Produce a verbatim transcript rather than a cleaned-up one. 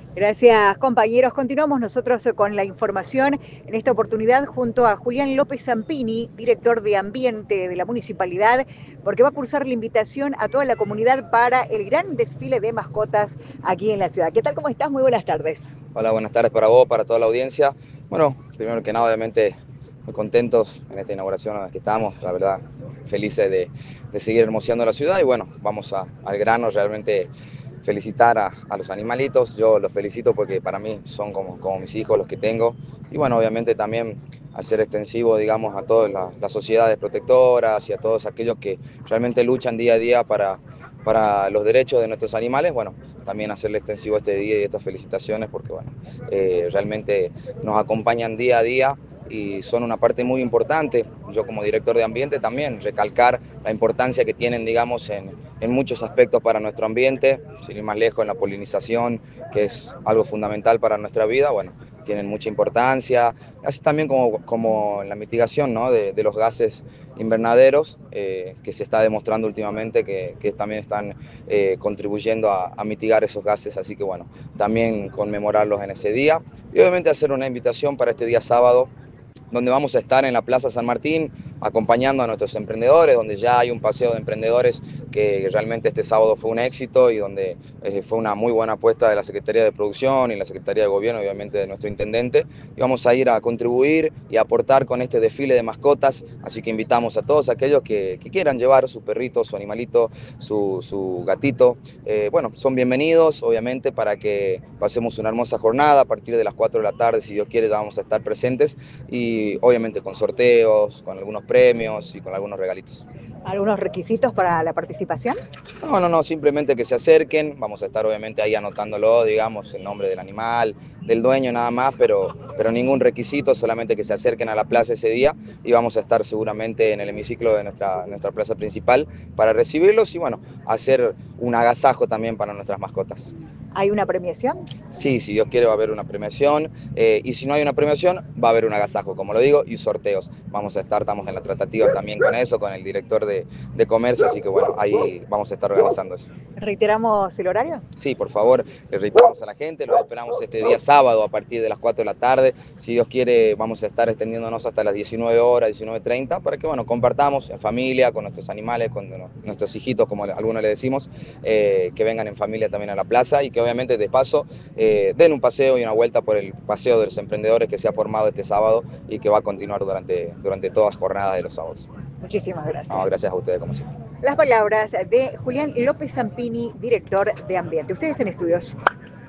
Gracias, compañeros. Continuamos nosotros eh, con la información, en esta oportunidad junto a Julián López Zampini, director de Ambiente de la Municipalidad, porque va a cursar la invitación a toda la comunidad para el gran desfile de mascotas aquí en la ciudad. ¿Qué tal? ¿Cómo estás? Muy buenas tardes. Hola, buenas tardes para vos, para toda la audiencia. Bueno, primero que nada, obviamente, muy contentos en esta inauguración en la que estamos, la verdad, felices de, de seguir hermoseando la ciudad y bueno, vamos a, al grano, realmente felicitar a, a los animalitos. Yo los felicito porque para mí son como, como mis hijos los que tengo y bueno, obviamente también hacer extensivo, digamos, a todas las, las sociedades protectoras y a todos aquellos que realmente luchan día a día para, para los derechos de nuestros animales, bueno, también hacerle extensivo este día y estas felicitaciones porque bueno, eh, realmente nos acompañan día a día y son una parte muy importante. Yo como director de ambiente también recalcar la importancia que tienen, digamos, en, en muchos aspectos para nuestro ambiente, sin ir más lejos en la polinización, que es algo fundamental para nuestra vida, bueno, tienen mucha importancia, así también como, como en la mitigación, ¿no? de, de los gases invernaderos, eh, que se está demostrando últimamente que, que también están eh, contribuyendo a, a mitigar esos gases, así que bueno, también conmemorarlos en ese día y obviamente hacer una invitación para este día sábado donde vamos a estar en la Plaza San Martín acompañando a nuestros emprendedores, donde ya hay un paseo de emprendedores que realmente este sábado fue un éxito y donde eh, fue una muy buena apuesta de la Secretaría de Producción y la Secretaría de Gobierno, obviamente de nuestro intendente, y vamos a ir a contribuir y aportar con este desfile de mascotas, así que invitamos a todos aquellos que, que quieran llevar su perrito, su animalito, su, su gatito, eh, bueno, son bienvenidos, obviamente, para que pasemos una hermosa jornada a partir de las cuatro de la tarde, si Dios quiere, ya vamos a estar presentes y obviamente con sorteos, con algunos premios y con algunos regalitos. ¿Algunos requisitos para la participación? No, no, no, simplemente que se acerquen, vamos a estar obviamente ahí anotándolo, digamos, el nombre del animal, del dueño nada más, pero, pero ningún requisito, solamente que se acerquen a la plaza ese día y vamos a estar seguramente en el hemiciclo de nuestra, nuestra plaza principal para recibirlos y bueno, hacer un agasajo también para nuestras mascotas. ¿Hay una premiación? Sí, si Dios quiere va a haber una premiación eh, y si no hay una premiación va a haber un agasajo, como lo digo, y sorteos. Vamos a estar, estamos en las tratativas también con eso, con el director de, de comercio, así que bueno, ahí vamos a estar organizando eso. ¿Reiteramos el horario? Sí, por favor, le reiteramos a la gente, los esperamos este día sábado a partir de las cuatro de la tarde. Si Dios quiere, vamos a estar extendiéndonos hasta las diecinueve horas, diecinueve treinta, para que, bueno, compartamos en familia, con nuestros animales, con nuestros hijitos, como algunos le decimos, eh, que vengan en familia también a la plaza y que obviamente de paso eh, den un paseo y una vuelta por el paseo de los emprendedores que se ha formado este sábado y que va a continuar durante, durante todas las jornadas de los sábados. Muchísimas No, gracias. gracias a ustedes, como siempre. Las palabras de Julián López Zampini, director de Ambiente. Ustedes en estudios.